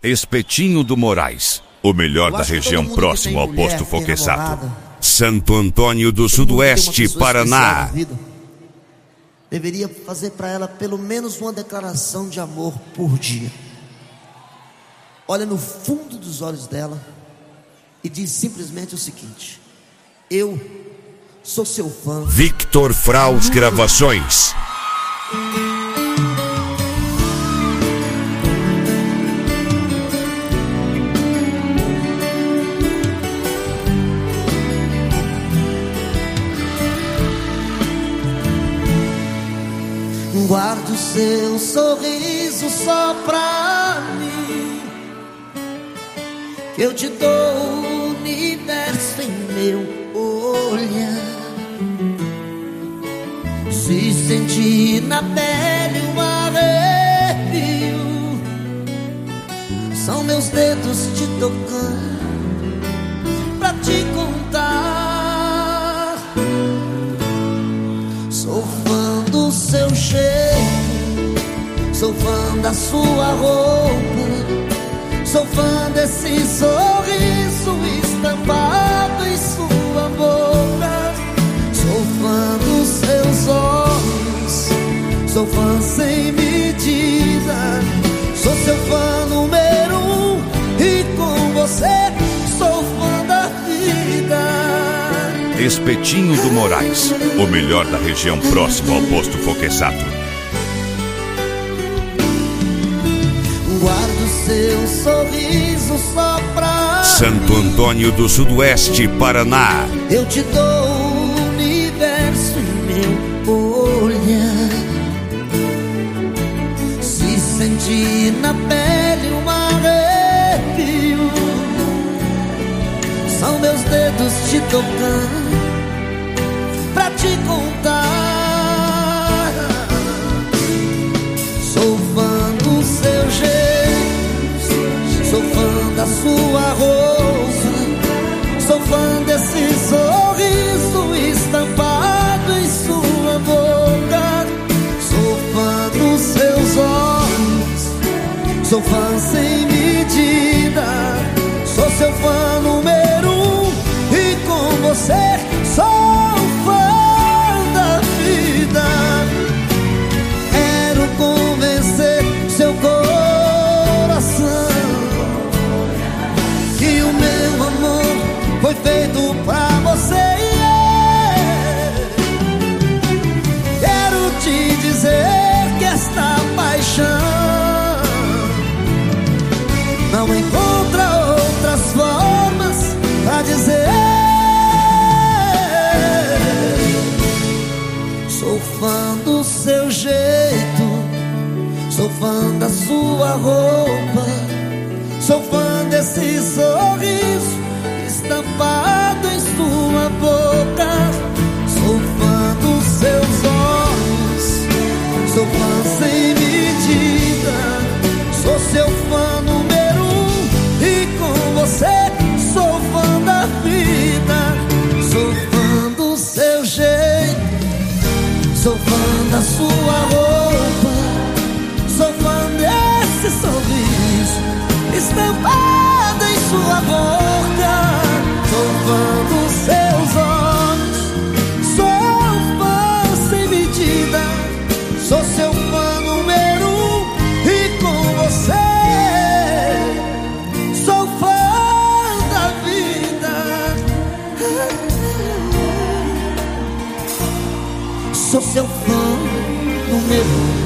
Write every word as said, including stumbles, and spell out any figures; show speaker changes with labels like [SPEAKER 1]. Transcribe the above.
[SPEAKER 1] Espetinho do Moraes, o melhor da região próximo ao posto Foquesato. Santo Antônio do Sudoeste, Paraná.
[SPEAKER 2] Deveria fazer para ela pelo menos uma declaração de amor por dia. Olha no fundo dos olhos dela e diz simplesmente o seguinte: eu sou seu fã.
[SPEAKER 1] Victor Fraus Gravações.
[SPEAKER 2] Guardo o seu sorriso só pra mim, eu te dou o universo em meu olhar. Se sentir na pele um arrepio, são meus dedos te tocando pra te contar. Sou fã do seu jeito, sou fã da sua roupa, sou fã desse sorriso estampado em sua boca. Sou fã dos seus olhos, sou fã sem medida. Sou seu fã número um e com você sou fã da vida.
[SPEAKER 1] Espetinho do Moraes, o melhor da região próximo ao posto Foquesato.
[SPEAKER 2] Guardo seu sorriso só pra
[SPEAKER 1] Santo Antônio do Sudoeste, Paraná.
[SPEAKER 2] eu te dou o universo em meu olhar. Se sentir na pele um arrepio, são meus dedos te tocando pra te contar. Sou fã do seu jeito, sou fã da sua roupa, sou fã desse sorriso estampado em sua boca. Sou fã dos seus olhos, sou fã sem medida. Sou seu fã número um e com você sou fã da vida. Quero convencer seu coração que o meu amor foi feito pra você. Quero te dizer que esta paixão não encontra outras formas pra dizer. Sou fã do seu jeito, sou fã da sua roupa, sou fã desse sorriso estampado em sua boca. Sou fã dos seus olhos, sou fã sem medida. Sou seu fã número um e com você sou fã da vida. Sou fã do seu jeito, sou fã da sua roupa, sou fã desse sorriso estampado em sua boca. Sou fã dos seus olhos, sou fã sem medida. Sou seu fã número um e com você sou fã da vida. Sou seu fã número um.